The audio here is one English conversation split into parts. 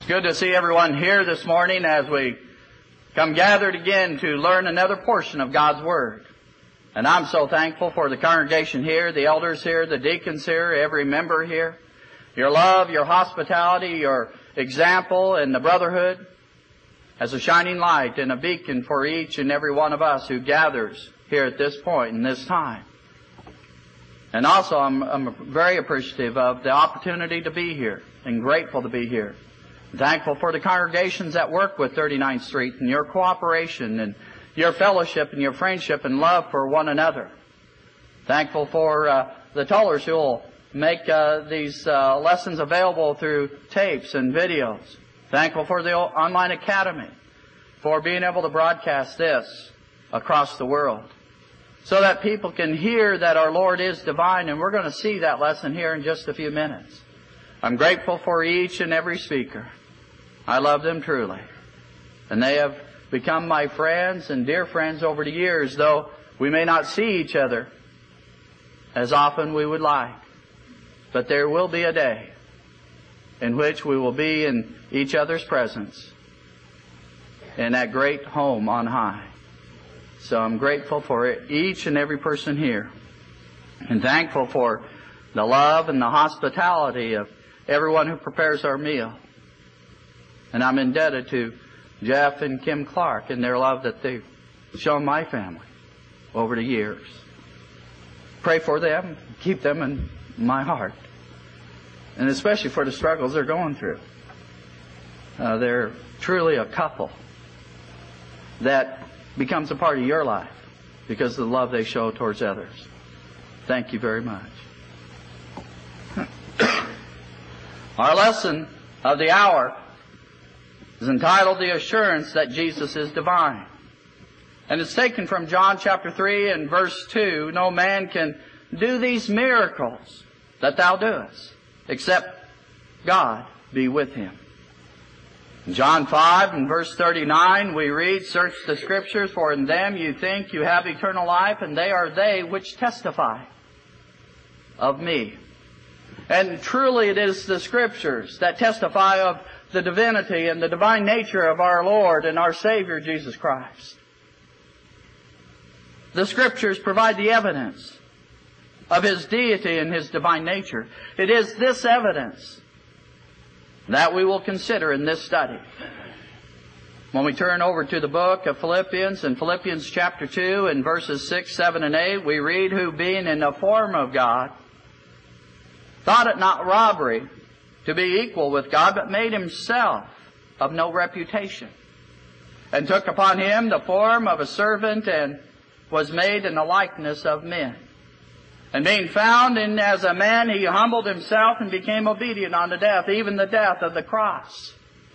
It's good to see everyone here this morning as we come gathered again to learn another portion of God's Word. And I'm so thankful for the congregation here, the elders here, the deacons here, every member here. Your love, your hospitality, your example, and the brotherhood as a shining light and a beacon for each and every one of us who gathers here at this point in this time. And also I'm very appreciative of the opportunity to be here and grateful to be here. Thankful for the congregations that work with 39th Street and your cooperation and your fellowship and your friendship and love for one another. Thankful for the tollers who will make these lessons available through tapes and videos. Thankful for the online academy for being able to broadcast this across the world so that people can hear that our Lord is divine, and we're going to see that lesson here in just a few minutes. I'm grateful for each and every speaker. I love them truly. And they have become my friends and dear friends over the years, though we may not see each other as often we would like. But there will be a day in which we will be in each other's presence in that great home on high. So I'm grateful for each and every person here, and thankful for the love and the hospitality of everyone who prepares our meal. And I'm indebted to Jeff and Kim Clark and their love that they've shown my family over the years. Pray for them, keep them in my heart, and especially for the struggles they're going through. They're truly a couple that becomes a part of your life because of the love they show towards others. Thank you very much. Our lesson of the hour is entitled The Assurance That Jesus is Divine. And it's taken from John chapter 3 and verse 2. No man can do these miracles that thou doest, except God be with him. In John 5 and verse 39 we read, Search the Scriptures, for in them you think you have eternal life, and they are they which testify of me. And truly it is the Scriptures that testify of the divinity and the divine nature of our Lord and our Savior Jesus Christ. The Scriptures provide the evidence of His deity and His divine nature. It is this evidence that we will consider in this study. When we turn over to the book of Philippians, in Philippians chapter 2 and verses 6, 7, and 8, we read, Who being in the form of God, thought it not robbery to be equal with God, but made Himself of no reputation, and took upon Him the form of a servant, and was made in the likeness of men. And being found as a man, He humbled Himself and became obedient unto death, even the death of the cross.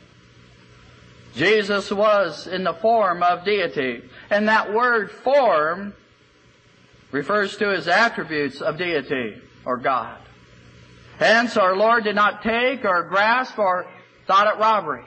Jesus was in the form of deity. And that word form refers to His attributes of deity or God. Hence, our Lord did not take or grasp or thought it robbery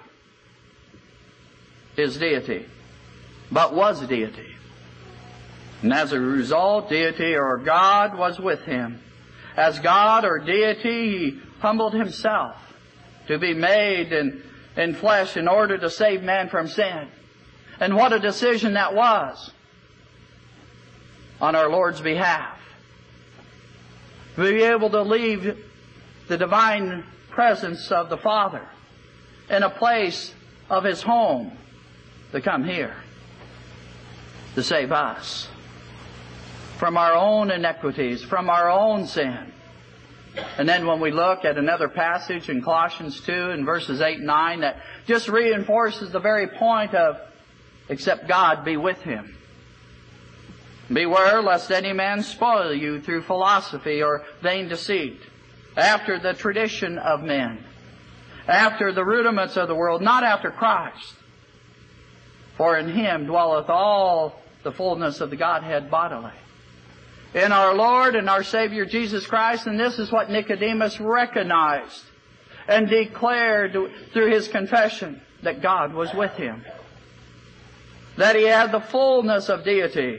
His deity, but was deity. And as a result, deity or God was with Him. As God or deity, He humbled Himself to be made in flesh in order to save man from sin. And what a decision that was on our Lord's behalf. To be able to leave the divine presence of the Father in a place of His home to come here to save us from our own iniquities, from our own sin. And then when we look at another passage in Colossians 2 and verses 8 and 9 that just reinforces the very point of, except God be with him. Beware lest any man spoil you through philosophy or vain deceit, after the tradition of men, after the rudiments of the world, not after Christ. For in Him dwelleth all the fullness of the Godhead bodily. In our Lord and our Savior Jesus Christ, and this is what Nicodemus recognized and declared through his confession, that God was with him, that He had the fullness of deity.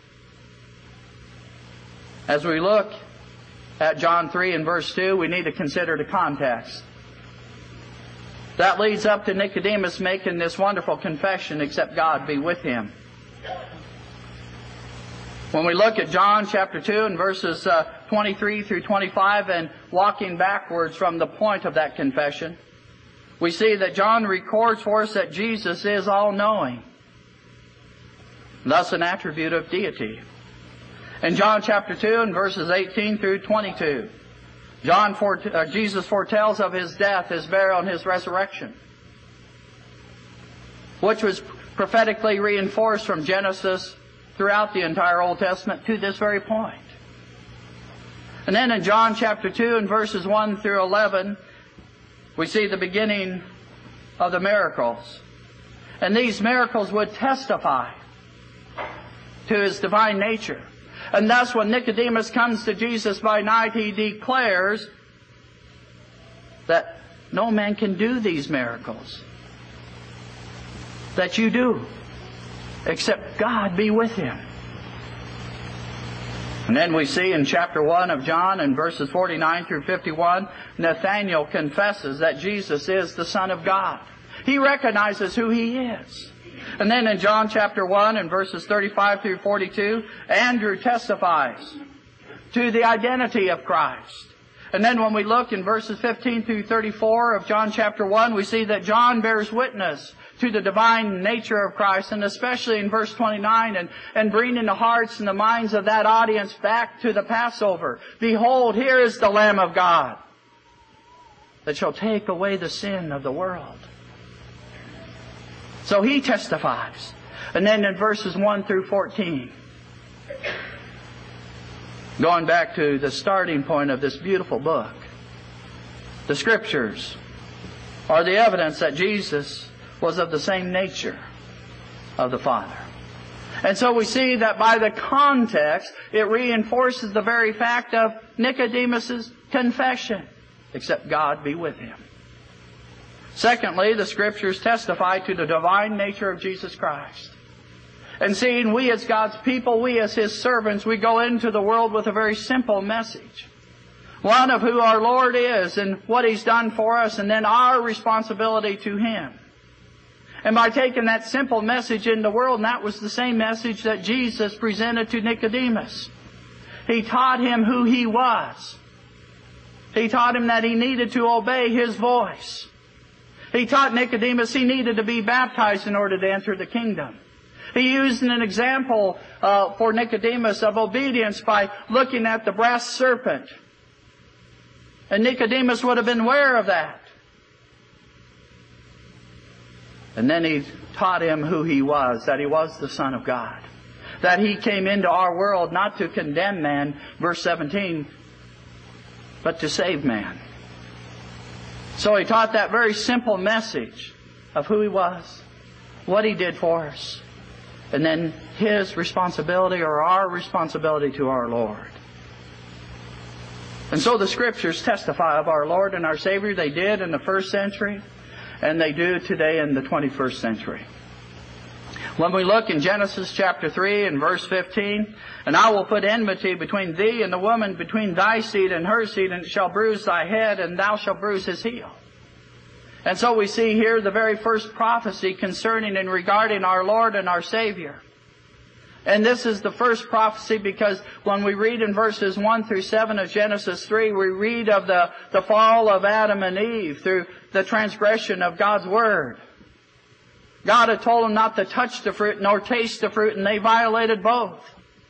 As we look at John 3 and verse 2, we need to consider the context. That leads up to Nicodemus making this wonderful confession, except God be with him. When we look at John chapter 2 and verses 23 through 25 and walking backwards from the point of that confession, we see that John records for us that Jesus is all-knowing, thus an attribute of deity. In John chapter 2 and verses 18 through 22, Jesus foretells of His death, His burial, and His resurrection, which was prophetically reinforced from Genesis throughout the entire Old Testament to this very point. And then in John chapter 2 and verses 1 through 11, we see the beginning of the miracles. And these miracles would testify to His divine nature. And thus when Nicodemus comes to Jesus by night, he declares that no man can do these miracles that you do, except God be with him. And then we see in chapter 1 of John, in verses 49 through 51, Nathanael confesses that Jesus is the Son of God. He recognizes who He is. And then in John chapter 1 and verses 35 through 42, Andrew testifies to the identity of Christ. And then when we look in verses 15 through 34 of John chapter 1, we see that John bears witness to the divine nature of Christ, and especially in verse 29, and bringing the hearts and the minds of that audience back to the Passover. Behold, here is the Lamb of God that shall take away the sin of the world. So he testifies. And then in verses 1 through 14, going back to the starting point of this beautiful book, the Scriptures are the evidence that Jesus was of the same nature of the Father. And so we see that by the context, it reinforces the very fact of Nicodemus' confession, except God be with him. Secondly, the Scriptures testify to the divine nature of Jesus Christ. And seeing we as God's people, we as His servants, we go into the world with a very simple message. One of who our Lord is and what He's done for us, and then our responsibility to Him. And by taking that simple message in the world, and that was the same message that Jesus presented to Nicodemus. He taught him who He was. He taught him that he needed to obey His voice. He taught Nicodemus he needed to be baptized in order to enter the kingdom. He used an example for Nicodemus of obedience by looking at the brass serpent. And Nicodemus would have been aware of that. And then he taught him who He was, that He was the Son of God. That He came into our world not to condemn man, verse 17, but to save man. So He taught that very simple message of who He was, what He did for us, and then His responsibility or our responsibility to our Lord. And so the Scriptures testify of our Lord and our Savior. They did in the first century, and they do today in the 21st century. When we look in Genesis chapter 3 and verse 15, and I will put enmity between thee and the woman, between thy seed and her seed, and it shall bruise thy head, and thou shalt bruise his heel. And so we see here the very first prophecy concerning and regarding our Lord and our Savior. And this is the first prophecy because when we read in verses 1 through 7 of Genesis 3, we read of the fall of Adam and Eve through the transgression of God's Word. God had told them not to touch the fruit nor taste the fruit, and they violated both.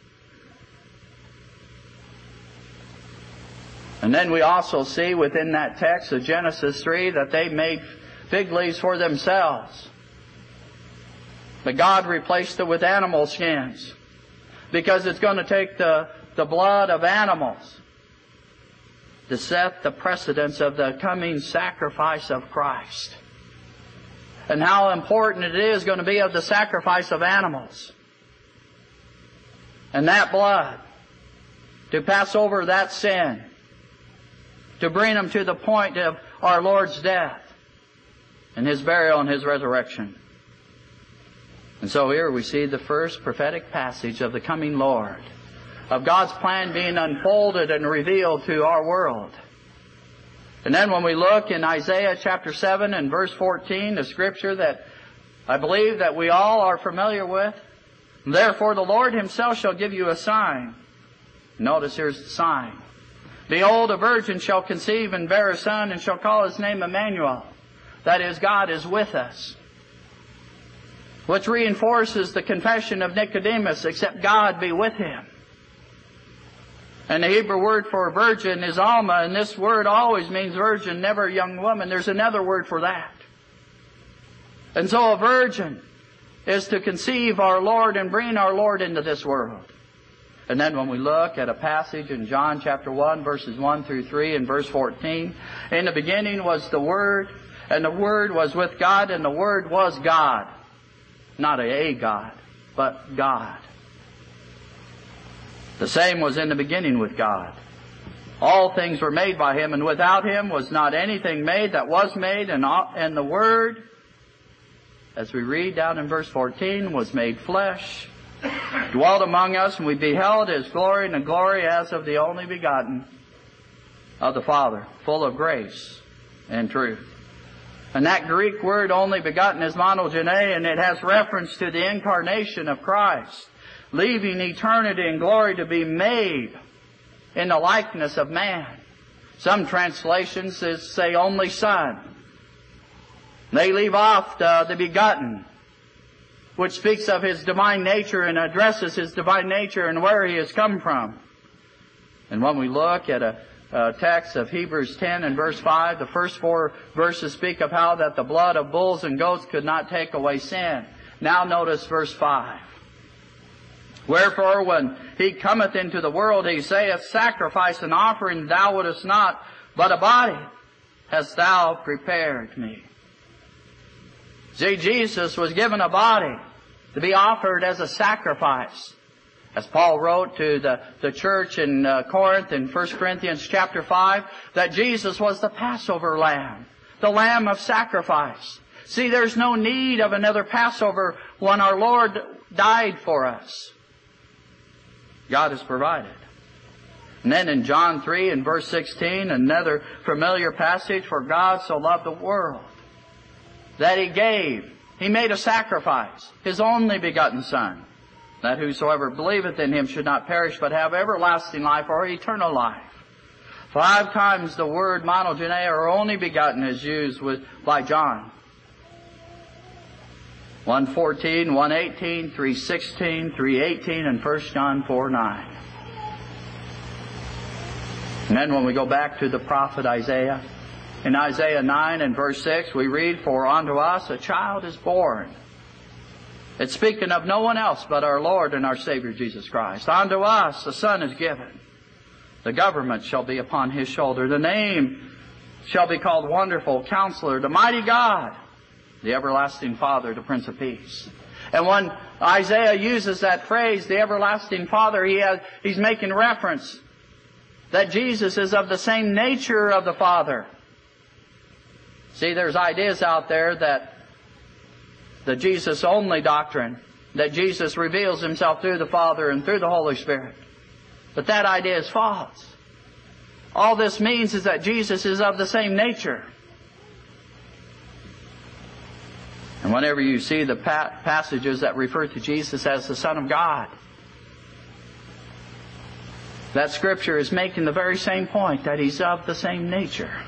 And then we also see within that text of Genesis 3 that they made fig leaves for themselves. But God replaced it with animal skins, because it's going to take the blood of animals to set the precedence of the coming sacrifice of Christ. And how important it is going to be of the sacrifice of animals. And that blood to pass over that sin, to bring them to the point of our Lord's death and His burial and His resurrection. And so here we see the first prophetic passage of the coming Lord, of God's plan being unfolded and revealed to our world. And then when we look in Isaiah chapter 7 and verse 14, the scripture that I believe that we all are familiar with, therefore the Lord Himself shall give you a sign. Notice here's the sign. Behold, a virgin shall conceive and bear a son, and shall call his name Emmanuel. That is, God is with us. Which reinforces the confession of Nicodemus, except God be with him. And the Hebrew word for virgin is Alma, and this word always means virgin, never a young woman. There's another word for that. And so a virgin is to conceive our Lord and bring our Lord into this world. And then when we look at a passage in John chapter 1, verses 1 through 3 and verse 14, in the beginning was the Word, and the Word was with God, and the Word was God. Not a God, but God. The same was in the beginning with God. All things were made by Him, and without Him was not anything made that was made, and the Word, as we read down in verse 14, was made flesh, dwelt among us, and we beheld His glory, and the glory as of the only begotten of the Father, full of grace and truth. And that Greek word, only begotten, is monogene, and it has reference to the incarnation of Christ, leaving eternity and glory to be made in the likeness of man. Some translations say only Son. They leave off the begotten, which speaks of His divine nature and addresses His divine nature and where He has come from. And when we look at a text of Hebrews 10 and verse 5, the first 4 verses speak of how that the blood of bulls and goats could not take away sin. Now notice verse 5. Wherefore, when He cometh into the world, He saith, sacrifice and offering thou wouldest not, but a body hast thou prepared me. See, Jesus was given a body to be offered as a sacrifice. As Paul wrote to the church in Corinth in 1 Corinthians chapter 5, that Jesus was the Passover lamb, the lamb of sacrifice. See, there's no need of another Passover when our Lord died for us. God has provided. And then in John 3 and verse 16, another familiar passage, for God so loved the world that He gave. He made a sacrifice, His only begotten Son, that whosoever believeth in Him should not perish, but have everlasting life or eternal life. 5 times the word monogene, or only begotten, is used by John. 1:14, 1:18, 3:16, 3:18, and 1 John 4:9. And then when we go back to the prophet Isaiah, in Isaiah 9 and verse 6, we read, for unto us a child is born. It's speaking of no one else but our Lord and our Savior Jesus Christ. Unto us a son is given. The government shall be upon His shoulder. The name shall be called Wonderful, Counselor, the Mighty God, the Everlasting Father, the Prince of Peace. And when Isaiah uses that phrase, the Everlasting Father, he's making reference that Jesus is of the same nature of the Father. See, there's ideas out there that the Jesus-only doctrine, that Jesus reveals Himself through the Father and through the Holy Spirit. But that idea is false. All this means is that Jesus is of the same nature. And whenever you see the passages that refer to Jesus as the Son of God, that Scripture is making the very same point, that He's of the same nature.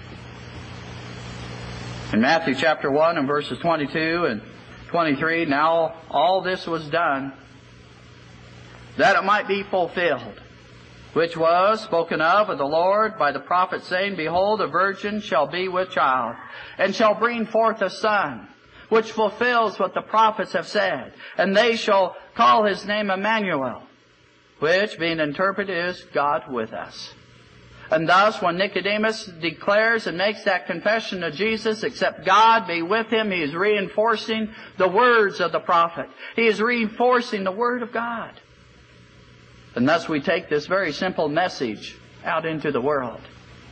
In Matthew chapter 1 and verses 22 and 23, now all this was done that it might be fulfilled, which was spoken of the Lord by the prophet, saying, behold, a virgin shall be with child, and shall bring forth a son, which fulfills what the prophets have said. And they shall call His name Emmanuel, which, being interpreted, is God with us. And thus, when Nicodemus declares and makes that confession of Jesus, except God be with him, he is reinforcing the words of the prophet. He is reinforcing the Word of God. And thus we take this very simple message out into the world.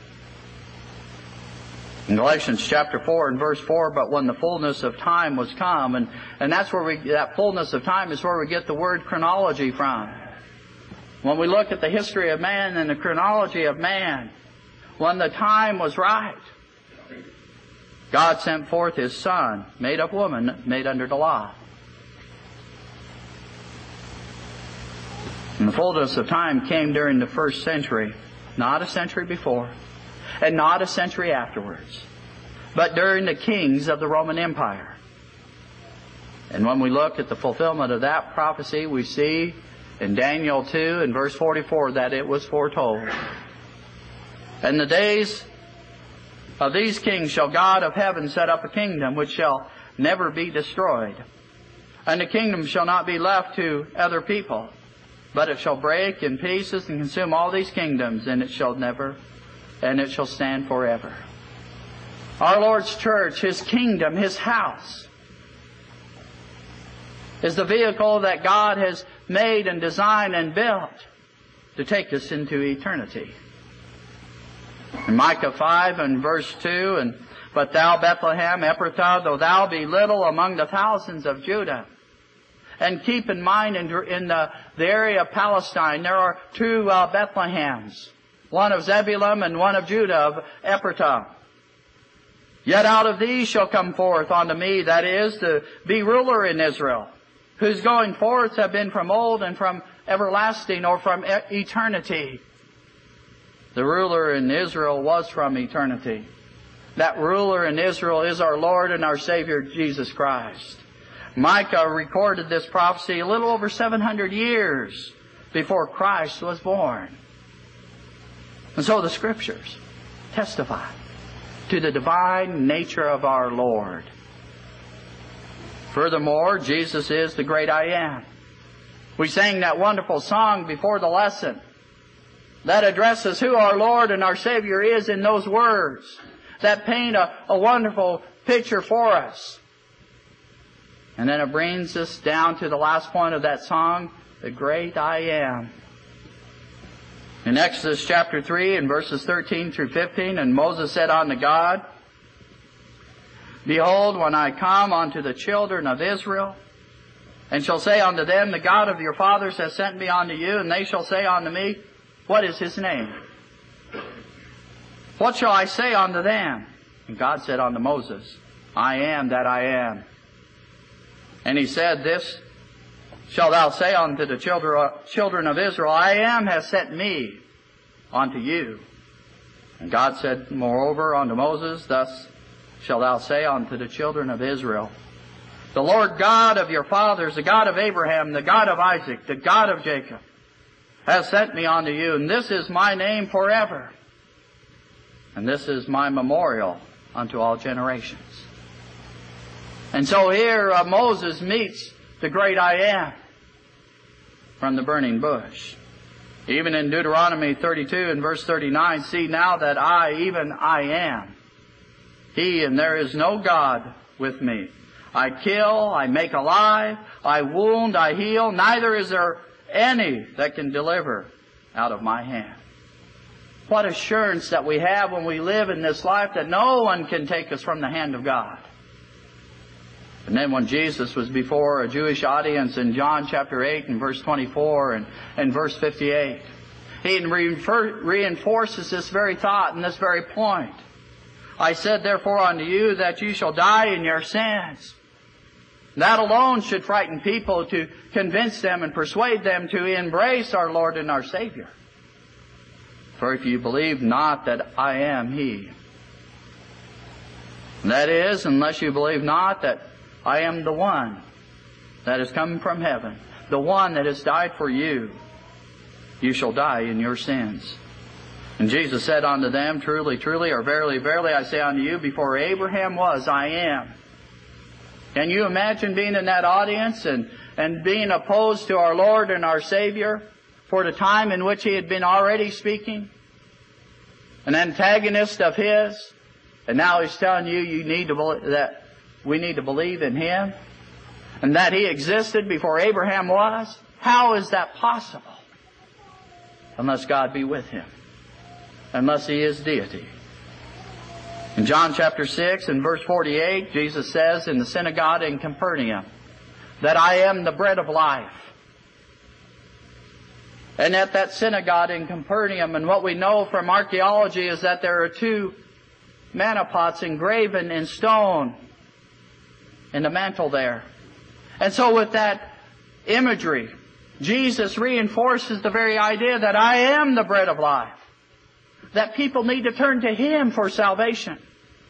In Galatians chapter 4 and verse 4, but when the fullness of time was come, and that's where that fullness of time is where we get the word chronology from. When we look at the history of man and the chronology of man, when the time was right, God sent forth His Son, made of woman, made under the law. And the fullness of time came during the first century, not a century before, and not a century afterwards, but during the kings of the Roman Empire. And when we look at the fulfillment of that prophecy, we see in Daniel 2 and verse 44 that it was foretold. "In the days of these kings shall God of heaven set up a kingdom which shall never be destroyed. And the kingdom shall not be left to other people, but it shall break in pieces and consume all these kingdoms, and it shall stand forever." Our Lord's church, His kingdom, His house, is the vehicle that God has made and designed and built to take us into eternity. In Micah 5 and verse 2, "But thou, Bethlehem Ephrathah, though thou be little among the thousands of Judah." And keep in mind, in the area of Palestine, there are two Bethlehems, one of Zebulun and one of Judah, of Ephrathah. "Yet out of these shall come forth unto me, that is, to be ruler in Israel, whose going forth have been from old and from everlasting," or from eternity. The ruler in Israel was from eternity. That ruler in Israel is our Lord and our Savior, Jesus Christ. Micah recorded this prophecy a little over 700 years before Christ was born. And so the Scriptures testify to the divine nature of our Lord. Furthermore, Jesus is the great I Am. We sang that wonderful song before the lesson that addresses who our Lord and our Savior is in those words that paint a wonderful picture for us. And then it brings us down to the last point of that song, the great I Am. In Exodus chapter 3 and verses 13 through 15, "And Moses said unto God, Behold, when I come unto the children of Israel, and shall say unto them, The God of your fathers has sent me unto you, and they shall say unto me, What is His name? What shall I say unto them? And God said unto Moses, I am that I am. And He said, This shalt thou say unto the children of Israel, I am has sent me unto you. And God said moreover unto Moses, Thus shalt thou say unto the children of Israel, The Lord God of your fathers, the God of Abraham, the God of Isaac, the God of Jacob, has sent me unto you, and this is my name forever. And this is my memorial unto all generations. And so here Moses meets the great I Am from the burning bush. Even in Deuteronomy 32 and verse 39, See now that I, even I am, He, and there is no God with me. I kill, I make alive, I wound, I heal, neither is there any that can deliver out of my hand. What assurance that we have when we live in this life that no one can take us from the hand of God. And then when Jesus was before a Jewish audience in John chapter 8 and verse 24 and verse 58, He reinforces this very thought and this very point. I said therefore unto you that you shall die in your sins. That alone should frighten people to convince them and persuade them to embrace our Lord and our Savior. For if you believe not that I am He, that is, unless you believe not that I am the one that has come from heaven, the one that has died for you, you shall die in your sins. And Jesus said unto them, Truly, truly, or verily, verily, I say unto you, before Abraham was, I am. Can you imagine being in that audience and being opposed to our Lord and our Savior for the time in which He had been already speaking? An antagonist of His. And now He's telling you, that we need to believe in Him and that He existed before Abraham was? How is that possible? Unless God be with Him. Unless He is deity. In John chapter 6 and verse 48, Jesus says in the synagogue in Capernaum that I am the bread of life. And at that synagogue in Capernaum, and what we know from archaeology is that there are two manna pots engraven in stone in the mantle there. And so with that imagery, Jesus reinforces the very idea that I am the bread of life. That people need to turn to Him for salvation.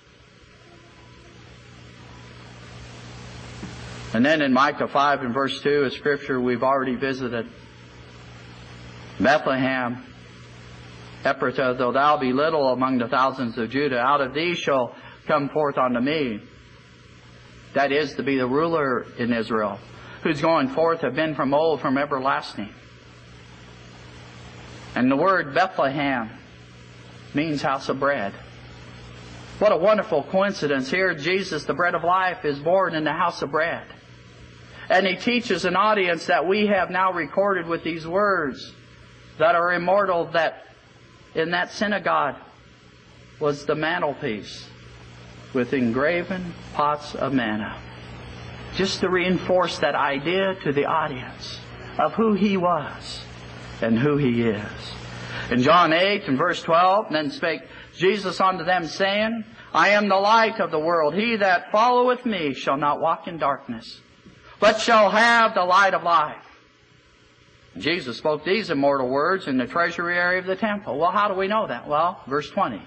And then in Micah 5 and verse 2, a scripture we've already visited. Bethlehem, Ephratah, though thou be little among the thousands of Judah, out of thee shall come forth unto me. That is to be the ruler in Israel, whose going forth have been from old, from everlasting. And the word Bethlehem means house of bread. What a wonderful coincidence. Here Jesus, the bread of life, is born in the house of bread. And He teaches an audience that we have now recorded with these words that are immortal, that in that synagogue was the mantelpiece with engraven pots of manna. Just to reinforce that idea to the audience of who He was and who He is. In John 8 and verse 12, then spake Jesus unto them, saying, I am the light of the world. He that followeth me shall not walk in darkness, but shall have the light of life. Jesus spoke these immortal words in the treasury area of the temple. Well, how do we know that? Well, verse 20.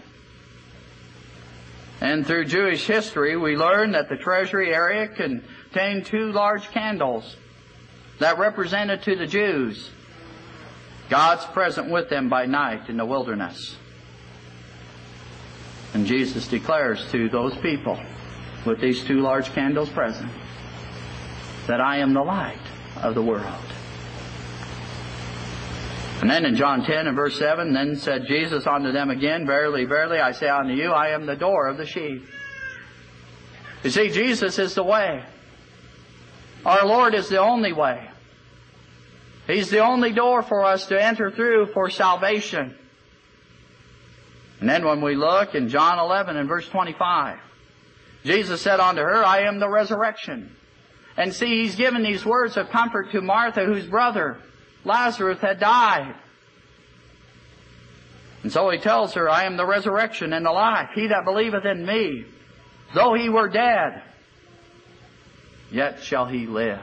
And through Jewish history, we learn that the treasury area contained 2 large candles that represented to the Jews God's present with them by night in the wilderness. And Jesus declares to those people with these 2 large candles present that I am the light of the world. And then in John 10 and verse 7, then said Jesus unto them again, Verily, verily, I say unto you, I am the door of the sheep. You see, Jesus is the way. Our Lord is the only way. He's the only door for us to enter through for salvation. And then when we look in John 11 and verse 25, Jesus said unto her, I am the resurrection. And see, He's given these words of comfort to Martha, whose brother Lazarus had died. And so He tells her, I am the resurrection and the life. He that believeth in me, though he were dead, yet shall he live.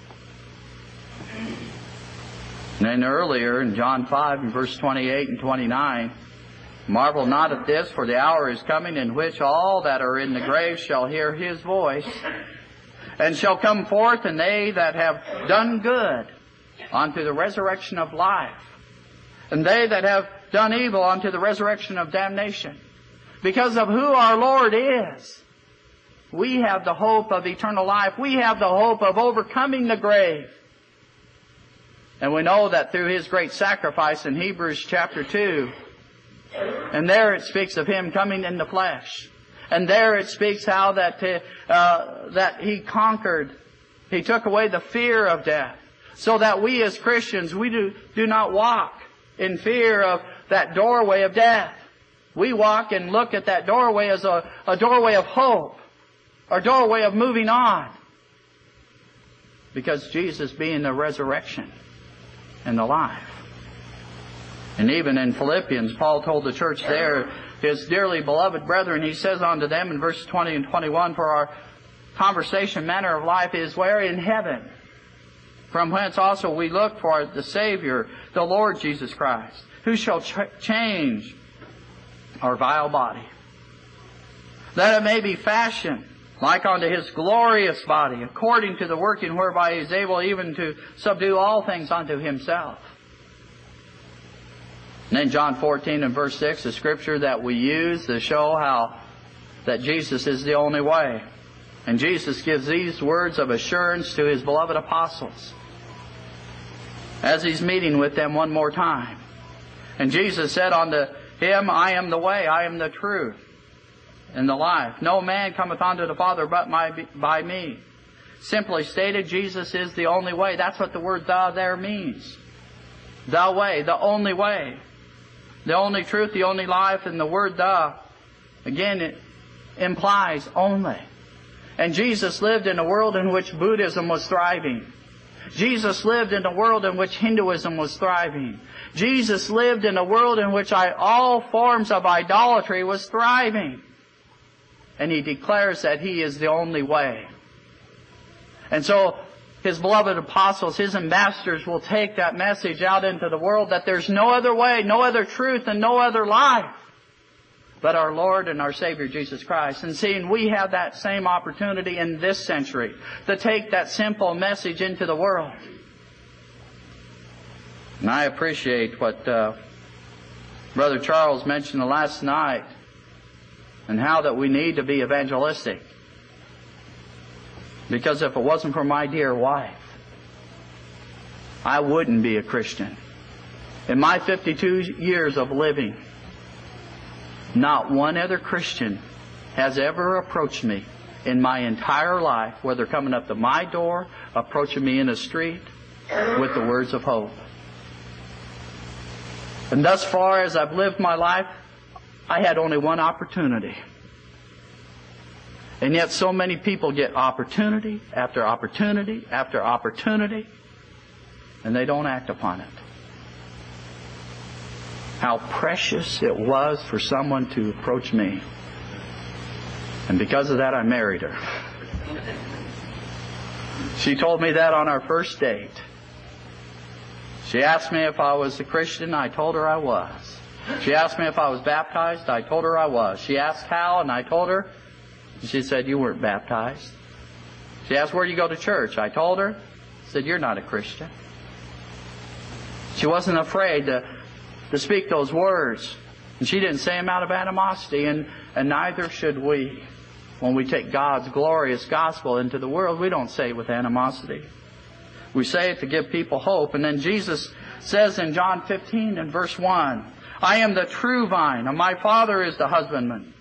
And then earlier in John 5 and verse 28 and 29, marvel not at this, for the hour is coming in which all that are in the grave shall hear His voice, and shall come forth, and they that have done good unto the resurrection of life, and they that have done evil unto the resurrection of damnation. Because of who our Lord is, we have the hope of eternal life. We have the hope of overcoming the grave. And we know that through His great sacrifice in Hebrews chapter 2, and there it speaks of Him coming in the flesh. And there it speaks how that He conquered. He took away the fear of death. So that we as Christians, we do not walk in fear of that doorway of death. We walk and look at that doorway as a doorway of hope, a doorway of moving on. Because Jesus being the resurrection and the life. And even in Philippians, Paul told the church there, His dearly beloved brethren, he says unto them in verses 20 and 21, For our conversation manner of life is where? In heaven. From whence also we look for the Savior, the Lord Jesus Christ, who shall change our vile body, that it may be fashioned like unto His glorious body, according to the working whereby He is able even to subdue all things unto Himself. And then John 14 and verse 6, the scripture that we use to show how that Jesus is the only way. And Jesus gives these words of assurance to His beloved apostles as He's meeting with them one more time. And Jesus said unto him, I am the way, I am the truth, and the life. No man cometh unto the Father but by me. Simply stated, Jesus is the only way. That's what the word "the" there means. The way, the only way. The only truth, the only life, and the word "the," again, it implies only. And Jesus lived in a world in which Buddhism was thriving. Jesus lived in a world in which Hinduism was thriving. Jesus lived in a world in which all forms of idolatry was thriving. and He declares that He is the only way. And so His beloved apostles, His ambassadors, will take that message out into the world that there's no other way, no other truth, and no other life but our Lord and our Savior Jesus Christ. And seeing we have that same opportunity in this century to take that simple message into the world. And I appreciate what Brother Charles mentioned last night, and how that we need to be evangelistic. Because if it wasn't for my dear wife, I wouldn't be a Christian. In my 52 years of living, not one other Christian has ever approached me in my entire life, whether coming up to my door, approaching me in the street, with the words of hope. And thus far as I've lived my life, I had only one opportunity. And yet so many people get opportunity after opportunity after opportunity, and they don't act upon it. How precious it was for someone to approach me. And because of that, I married her. She told me that on our first date. She asked me if I was a Christian. I told her I was. She asked me if I was baptized. I told her I was. She asked how, and I told her. She said, "You weren't baptized." She asked, "Where do you go to church?" I told her. I said, "You're not a Christian." She wasn't afraid to speak those words. And she didn't say them out of animosity, and neither should we. When we take God's glorious gospel into the world, we don't say it with animosity. We say it to give people hope. And then Jesus says in John 15 and verse 1, "I am the true vine, and my Father is the husbandman."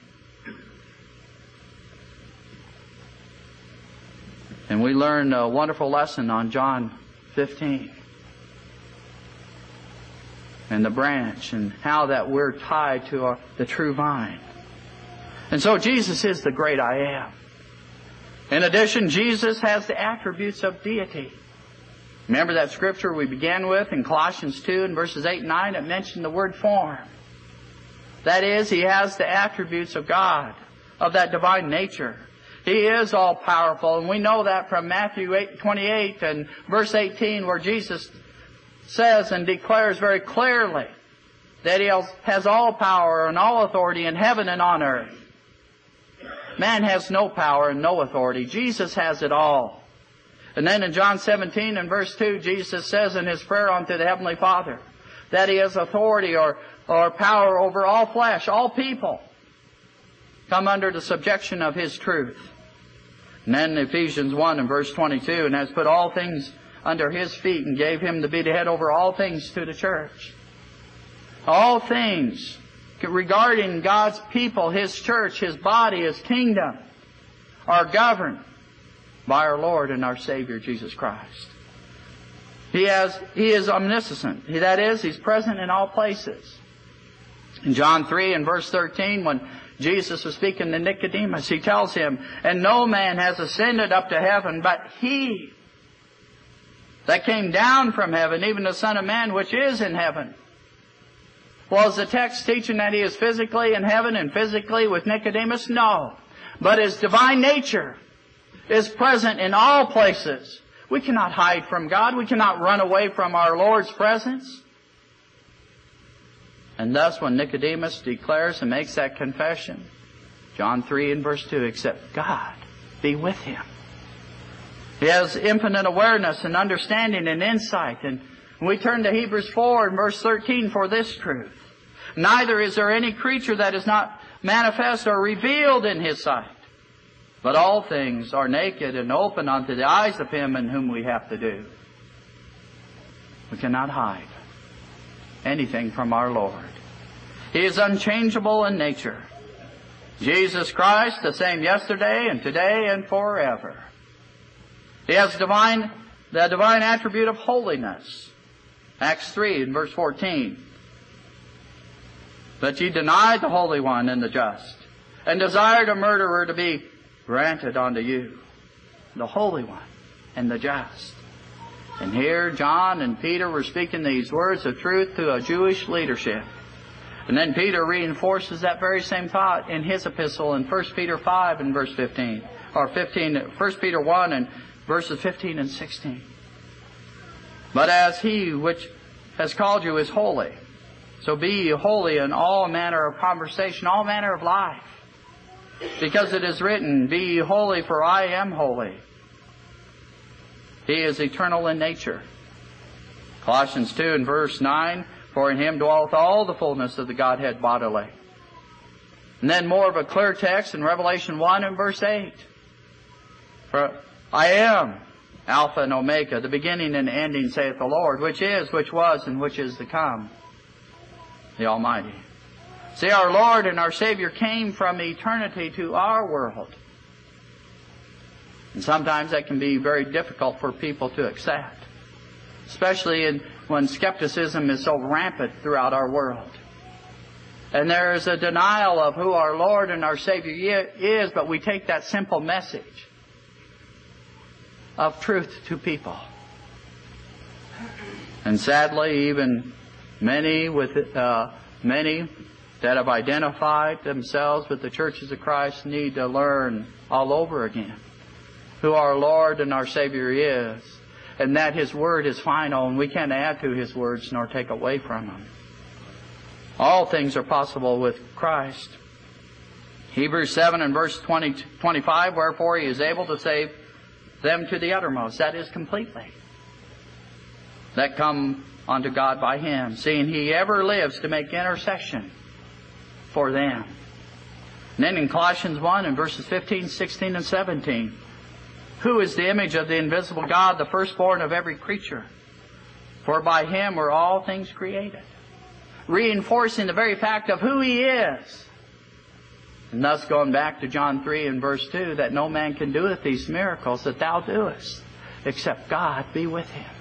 And we learn a wonderful lesson on John 15. And the branch, and how that we're tied to the true vine. And so Jesus is the great I am. In addition, Jesus has the attributes of deity. Remember that scripture we began with in Colossians 2 and verses 8 and 9? It mentioned the word form. That is, He has the attributes of God, of that divine nature. He is all-powerful, and we know that from Matthew 28 and verse 18, where Jesus says and declares very clearly that He has all power and all authority in heaven and on earth. Man has no power and no authority. Jesus has it all. And then in John 17 and verse 2, Jesus says in His prayer unto the Heavenly Father that He has authority or power over all flesh, all people come under the subjection of His truth. And then Ephesians 1 and verse 22, and has put all things under His feet and gave Him to be the head over all things to the church. All things regarding God's people, His church, His body, His kingdom, are governed by our Lord and our Savior Jesus Christ. He is omniscient. That is, He's present in all places. In John 3 and verse 13, when Jesus was speaking to Nicodemus, He tells him, "And no man has ascended up to heaven, but He that came down from heaven, even the Son of Man which is in heaven." Well, is the text teaching that He is physically in heaven and physically with Nicodemus? No. But His divine nature is present in all places. We cannot hide from God. We cannot run away from our Lord's presence. And thus, when Nicodemus declares and makes that confession, John 3 and verse 2, "Except God be with him." He has infinite awareness and understanding and insight. And we turn to Hebrews 4 and verse 13 for this truth. "Neither is there any creature that is not manifest or revealed in His sight. But all things are naked and open unto the eyes of Him in whom we have to do." We cannot hide anything from our Lord. He is unchangeable in nature. Jesus Christ, the same yesterday and today and forever. He has the divine attribute of holiness. Acts 3 and verse 14. "But ye denied the Holy One and the just, and desired a murderer to be granted unto you." The Holy One and the just. And here John and Peter were speaking these words of truth to a Jewish leadership. And then Peter reinforces that very same thought in his epistle in 1 Peter 5 and verse 15. Or 1 Peter 1 and verses 15 and 16. But as He which has called you is holy, so be ye holy in all manner of conversation, all manner of life. Because it is written, Be ye holy, for I am holy. He is eternal in nature. Colossians 2 and verse 9, For in Him dwelleth all the fullness of the Godhead bodily. And then more of a clear text in Revelation 1 and verse 8. For I am Alpha and Omega, the beginning and ending, saith the Lord, which is, which was, and which is to come, the Almighty. See, our Lord and our Savior came from eternity to our world. And sometimes that can be very difficult for people to accept, especially when skepticism is so rampant throughout our world. And there is a denial of who our Lord and our Savior is, but we take that simple message of truth to people. And sadly, even many that have identified themselves with the churches of Christ need to learn all over again who our Lord and our Savior is, and that His Word is final, and we can't add to His words nor take away from them. All things are possible with Christ. Hebrews 7 and verse 25, Wherefore He is able to save them to the uttermost, that is, completely, that come unto God by Him, seeing He ever lives to make intercession for them. And then in Colossians 1 and verses 15, 16, and 17, Who is the image of the invisible God, the firstborn of every creature? For by Him were all things created. Reinforcing the very fact of who He is. And thus going back to John 3 and verse 2, that no man can doeth these miracles that thou doest, except God be with him.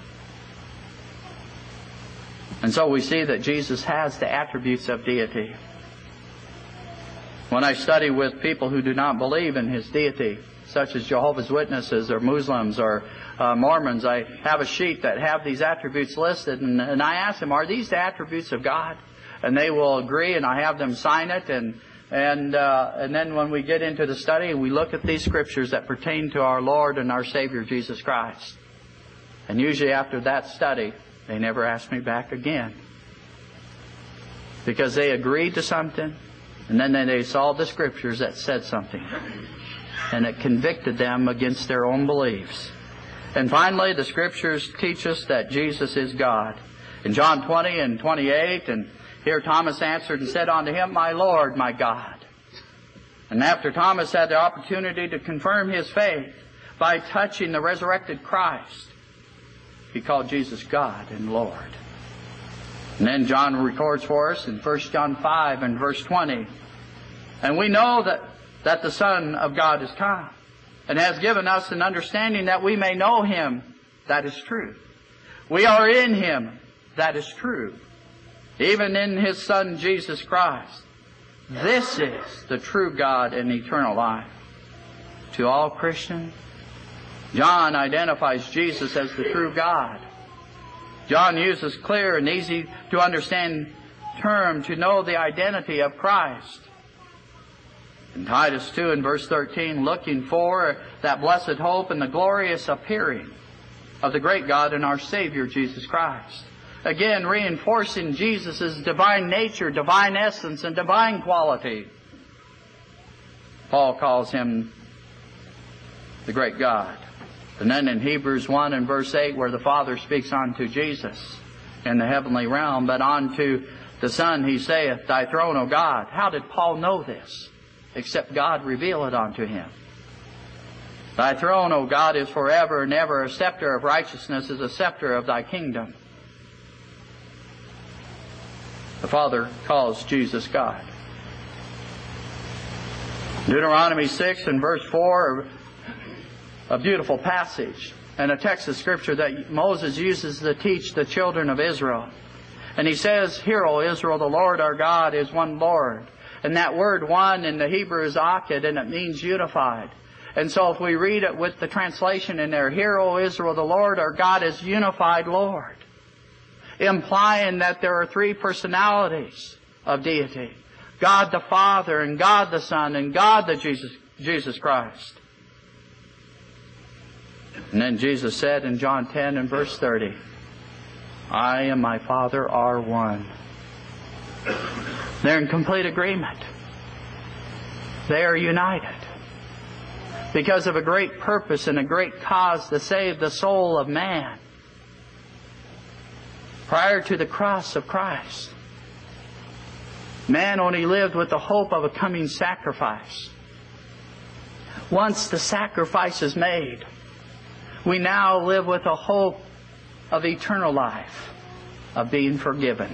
And so we see that Jesus has the attributes of deity. When I study with people who do not believe in His deity, such as Jehovah's Witnesses or Muslims or Mormons, I have a sheet that have these attributes listed, and I ask them, are these the attributes of God? And they will agree, and I have them sign it, and then when we get into the study, we look at these scriptures that pertain to our Lord and our Savior, Jesus Christ. And usually after that study, they never ask me back again. Because they agreed to something, and then they saw the scriptures that said something. And it convicted them against their own beliefs. And finally, the scriptures teach us that Jesus is God. In John 20 and 28, and here Thomas answered and said unto Him, My Lord, my God. And after Thomas had the opportunity to confirm his faith by touching the resurrected Christ, he called Jesus God and Lord. And then John records for us in 1 John 5 and verse 20, And we know that the Son of God is come, and has given us an understanding that we may know Him. That is true. We are in Him. That is true. Even in His Son, Jesus Christ. This is the true God and eternal life. To all Christians, John identifies Jesus as the true God. John uses clear and easy to understand term to know the identity of Christ. In Titus 2 and verse 13, looking for that blessed hope and the glorious appearing of the great God and our Savior, Jesus Christ. Again, reinforcing Jesus' divine nature, divine essence, and divine quality. Paul calls Him the great God. And then in Hebrews 1 and verse 8, where the Father speaks unto Jesus in the heavenly realm, but unto the Son He saith, Thy throne, O God. How did Paul know this? Except God reveal it unto him. Thy throne, O God, is forever and ever. A scepter of righteousness is a scepter of Thy kingdom. The Father calls Jesus God. Deuteronomy 6 and verse 4, a beautiful passage and a text of Scripture that Moses uses to teach the children of Israel. And he says, Hear, O Israel, the Lord our God is one Lord. And that word one in the Hebrew is aked, and it means unified. And so if we read it with the translation in there, Hear, O Israel, the Lord our God is unified Lord. Implying that there are three personalities of deity. God the Father and God the Son and God the Jesus Christ. And then Jesus said in John 10 and verse 30, I and my Father are one. They're in complete agreement. They are united because of a great purpose and a great cause to save the soul of man. Prior to the cross of Christ, man only lived with the hope of a coming sacrifice. Once the sacrifice is made, we now live with a hope of eternal life, of being forgiven.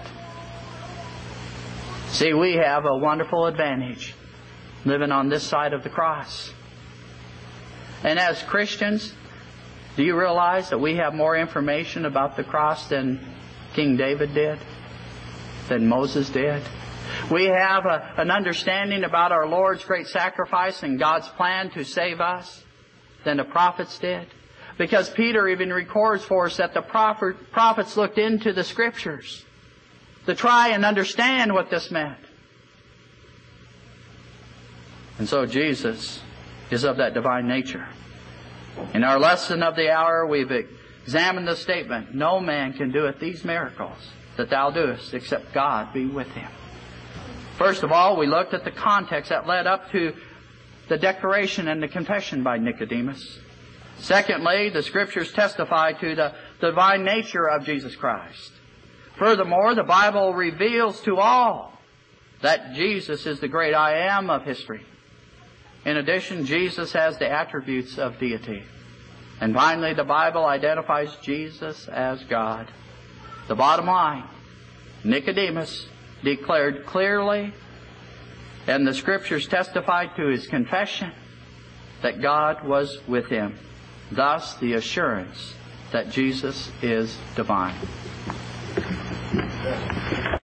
See, we have a wonderful advantage living on this side of the cross. And as Christians, do you realize that we have more information about the cross than King David did? Than Moses did? We have an understanding about our Lord's great sacrifice and God's plan to save us than the prophets did. Because Peter even records for us that the prophets looked into the Scriptures to try and understand what this meant. And so Jesus is of that divine nature. In our lesson of the hour, we've examined the statement, no man can doeth these miracles that thou doest except God be with him. First of all, we looked at the context that led up to the declaration and the confession by Nicodemus. Secondly, the Scriptures testify to the divine nature of Jesus Christ. Furthermore, the Bible reveals to all that Jesus is the great I am of history. In addition, Jesus has the attributes of deity. And finally, the Bible identifies Jesus as God. The bottom line, Nicodemus declared clearly, and the Scriptures testified to his confession, that God was with him. Thus, the assurance that Jesus is divine.